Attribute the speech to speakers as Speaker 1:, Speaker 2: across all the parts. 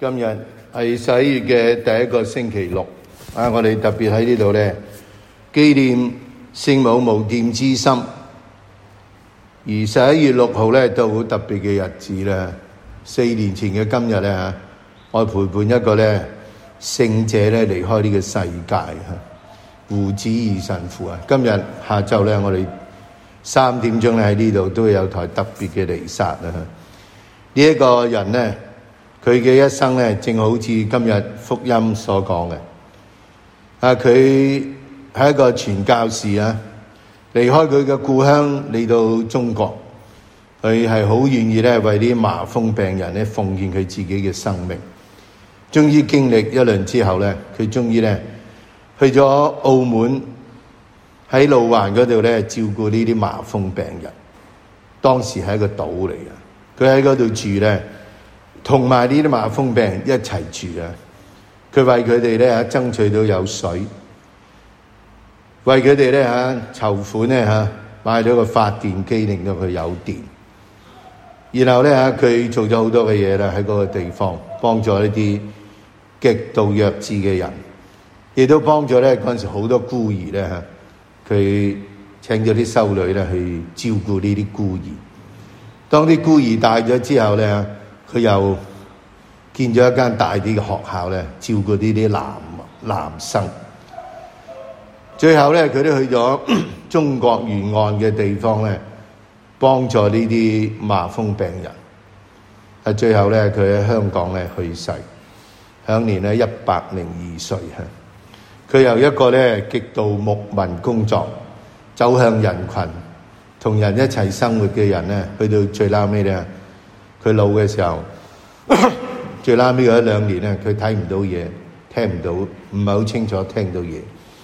Speaker 1: 今日係11月嘅第一個星期六，我哋特別喺呢度咧紀念聖母無玷之心。而11月6號咧都好特別嘅日子啦。4年前嘅今日咧，我陪伴一個咧聖者咧離開呢個世界，胡子義神父啊。今日下晝咧，我哋3點鐘咧喺呢度都有台特別嘅彌撒啊。呢一個人咧，佢嘅一生咧，正好似今日福音所講嘅。佢係一個傳教士啊，離開佢嘅故鄉嚟到中國，佢係好願意咧為啲麻風病人咧奉獻佢自己嘅生命。終於經歷一輪之後咧，佢終於咧去咗澳門，喺路環嗰度咧照顧呢啲麻風病人。當時係一個島嚟嘅。佢喺嗰度住咧，同埋呢啲麻風病人一齊住啊！佢為佢哋咧爭取到有水，為佢哋咧籌款咧買咗個發電機，令到佢有電。然後咧佢做咗好多嘅嘢啦，喺嗰個地方幫助呢啲極度弱智嘅人，亦都幫助咧嗰陣時好多孤兒咧佢請咗啲修女咧去照顧呢啲孤兒。當啲孤兒大咗之後咧，佢又建咗一間大啲嘅學校咧，照顧呢啲男生。最後咧，佢都去咗中國沿岸嘅地方咧，幫助呢啲麻風病人。最後咧，佢喺香港咧去世，享年咧102歲。佢由一個咧極度牧民工作，走向人群，同人一齊生活嘅人咧，去到最拉尾咧，佢老嘅時候，最拉尾嗰1-2年咧，佢睇唔到嘢，聽唔到，唔係好清楚聽到嘢。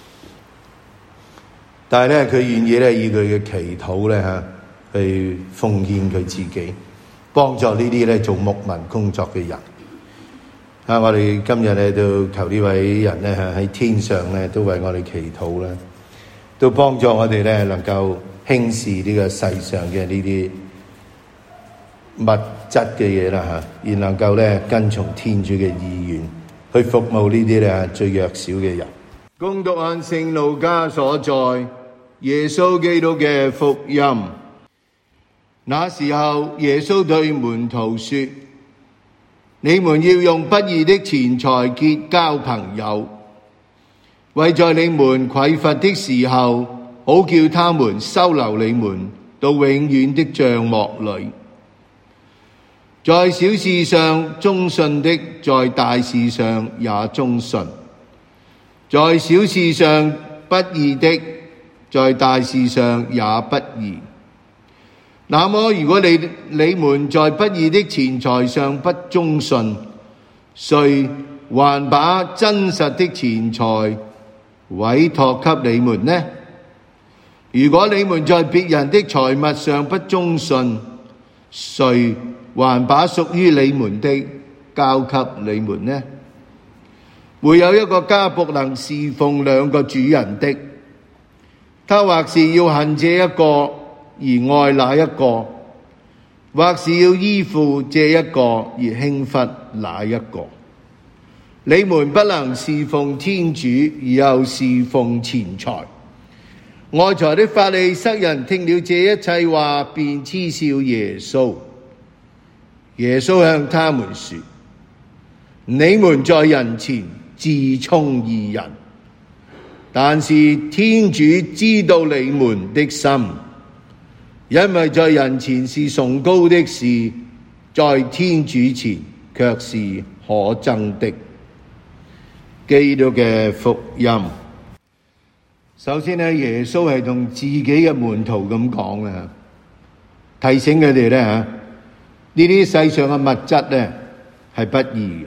Speaker 1: 但係咧，佢願意咧以佢嘅祈禱咧去奉獻佢自己，幫助呢啲咧做牧民工作嘅人。我哋今日咧都求呢位人咧喺天上咧都為我哋祈禱啦，都幫助我哋咧能夠輕視呢個世上嘅呢啲物質嘅嘢啦，而能夠咧跟從天主嘅意願去服務呢啲咧最弱小嘅人。恭讀按聖路加所載耶穌基督嘅福音。那時候，耶穌對門徒說：你們要用不義的錢財結交朋友，為在你們匱乏的時候，好叫他們收留你們到永遠的帳幕裏。在小事上忠信的，在大事上也忠信；在小事上不義的，在大事上也不義。那麼如果你們在不義的錢財上不忠信，誰還把真實的錢財委託給你們呢？如果你們在別人的財物上不忠信，誰還把屬於你們的交給你們呢？沒有一個家僕能侍奉2個主人的，他或是要恨這一個而愛那一個，或是要依附這一個而輕忽那一個。你們不能侍奉天主而又侍奉錢財。愛財的法利塞人聽了這一切話，便嗤笑耶穌。耶穌向他們說：你們在人前自充義人，但是天主知道你們的心，因為在人前是崇高的事，在天主前卻是可憎的。基督嘅福音。首先咧，耶穌係同自己嘅門徒咁講啦，提醒佢哋咧呢啲世上嘅物質咧係不義嘅。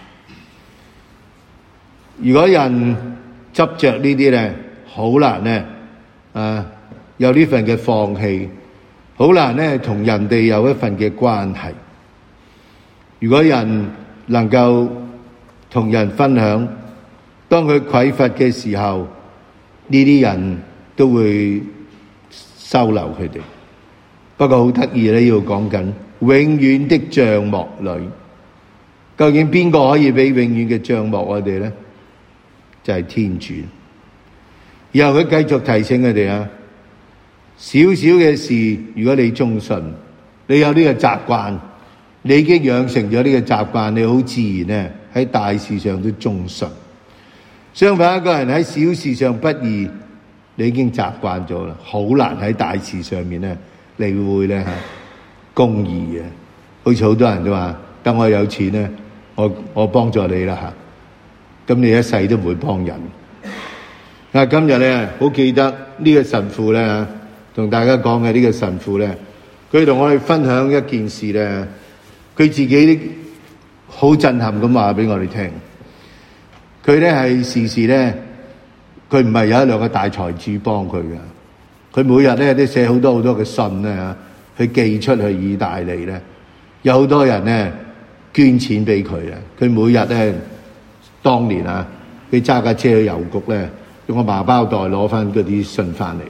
Speaker 1: 如果人執着呢啲咧，好難咧有呢份嘅放棄，好難咧同人哋有一份嘅關係。如果人能夠同人分享，當佢匱乏嘅時候，呢啲人都會收留佢哋。不過好得意咧，要講緊永遠的帳幕裏。 究竟邊個可以俾永遠嘅帳幕我哋咧？就係天主。然後佢繼續提醒佢哋啊，少少嘅事，如果你忠信，你有呢個習慣，你已經養成咗呢個習慣，你好自然咧喺大事上都忠信。相反，一個人喺小事上不義，你已經習慣咗啦，好難喺大事上面咧，你會咧公義嘅。好似好多人都話，等我有錢咧，我幫助你啦嚇。咁你一世都唔會幫人。今日咧好記得呢個神父咧，同大家講嘅呢個神父咧，佢同我哋分享一件事咧，佢自己好震撼咁話俾我哋聽。佢咧係時時咧，佢唔係有一兩個大財主幫佢嘅，佢每日咧都寫好多好多嘅信咧，去寄出去意大利咧，有好多人咧捐錢俾佢啊！佢每日咧，當年啊，佢揸架車去郵局咧，用個麻包袋攞翻嗰啲信翻嚟。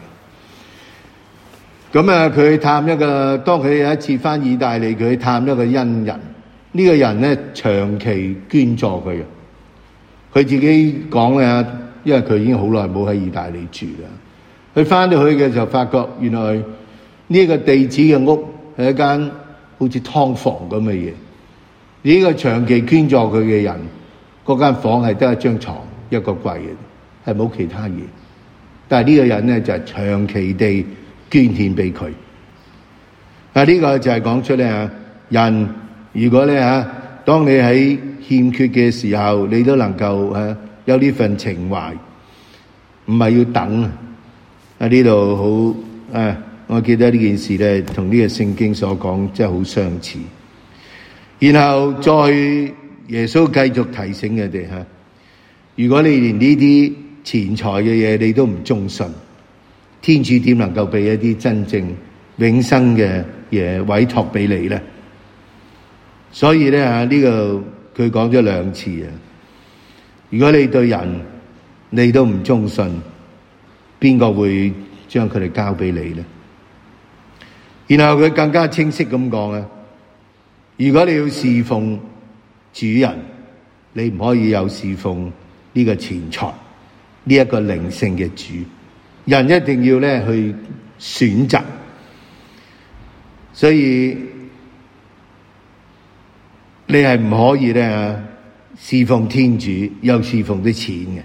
Speaker 1: 咁啊，佢探一個，當佢有一次翻意大利，佢探一個恩人，呢個人咧長期捐助佢嘅。佢自己講咧，因為佢已經好耐冇喺意大利住啦。佢翻到去嘅時候，發覺原來呢個地址嘅屋係一間好似劏房咁嘅嘢。呢個長期捐助佢嘅人，嗰間房係得一張床、一個櫃嘅，係冇其他嘢。但係呢個人咧就係長期地捐獻俾佢。呢個就係講出咧，人如果咧當你喺欠缺嘅時候，你都能夠有呢份情懷，唔係要等啊！呢度好我記得呢件事咧，同呢個聖經所講真係好相似。然後再耶穌繼續提醒佢哋如果你連呢啲錢財嘅嘢你都唔忠信，天主點能夠俾一啲真正永生嘅嘢委託俾你咧？所以咧呢個佢講咗兩次啊！如果你對人你都唔忠信，邊個會將佢哋交俾你咧？然後佢更加清晰咁講啊！如果你要侍奉主人，你唔可以有侍奉呢個錢財，呢一個靈性嘅主。人一定要咧去選擇，所以你係唔可以咧侍奉天主又侍奉啲錢嘅。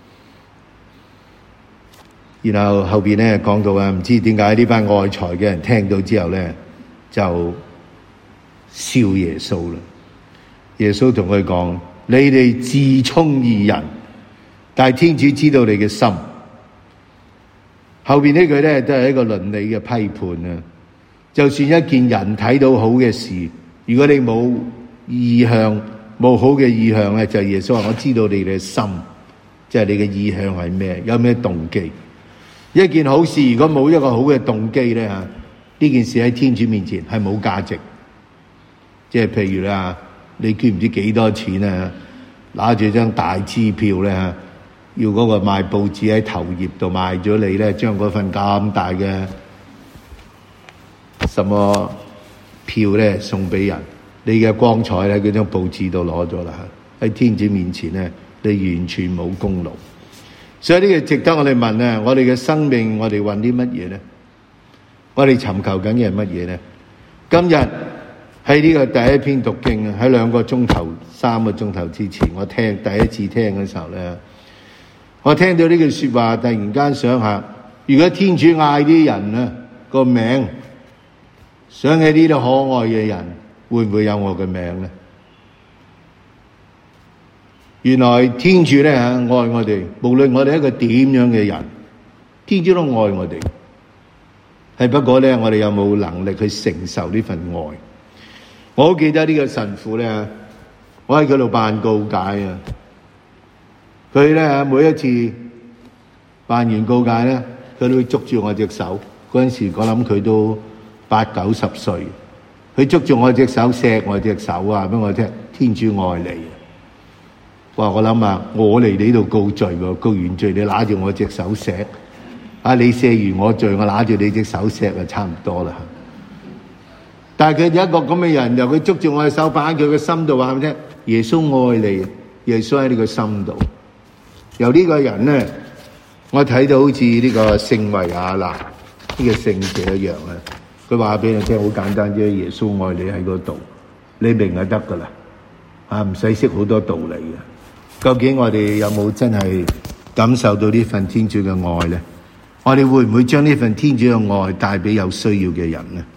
Speaker 1: 然後後邊咧講到唔知點解呢班愛財嘅人聽到之後咧就笑耶穌啦。耶穌同佢講：你哋自充義人，但係天主知道你嘅心。後邊呢句咧都係一個倫理嘅批判啊！就算一件人睇到好嘅事，如果你冇意向，冇好嘅意向咧，就耶穌話：我知道你嘅心，即係你嘅意向係咩，有咩動機。一件好事如果冇一個好嘅動機咧呢件事喺天主面前係冇價值。即係譬如啦，你捐唔知幾多錢啊，拿住張大支票咧要嗰個賣報紙喺頭頁度賣咗你咧，將嗰份咁大嘅什麼票咧送俾人，你嘅光彩喺嗰張報紙度攞咗啦。喺天主面前咧，你完全冇功勞。所以呢個值得我哋問啊！我哋嘅生命，我哋揾啲乜嘢咧？我哋尋求緊嘅係乜嘢咧？今日喺呢個第一篇讀經喺2個鐘頭、3個鐘頭之前，我第一次聽嘅時候咧，我聽到呢句說話，突然間想下，如果天主嗌啲人個名，想起呢啲可愛嘅人，會唔會有我嘅名咧？原來天主咧愛我哋，無論我哋係一個點樣嘅人，天主都愛我哋。係不過咧，我哋有冇能力去承受呢份愛？我好記得呢個神父咧，我喺佢度辦告解啊。佢咧每一次辦完告解咧，佢都會捉住我隻手。嗰陣時我諗佢都80-90歲，佢捉住我隻手，錫我隻手啊，俾我聽天主愛你。哇！我諗我嚟你度告罪喎，告完罪你拿住我隻手錫，你赦完我罪，我拿住你隻手錫就差唔多啦。但係佢有一個咁嘅人，由佢捉住我嘅手，擺喺佢嘅心度話俾你聽， 耶穌愛你，耶穌喺你個心度。由呢個人咧，我睇到好似呢個聖維亞納呢個聖者一樣啊。佢話俾你聽好簡單啫，耶穌愛你喺嗰度，你明就得噶啦，啊唔使識好多道理嘅。究竟我哋有冇真係感受到呢份天主嘅愛咧？我哋會唔會將呢份天主嘅愛帶俾有需要嘅人咧？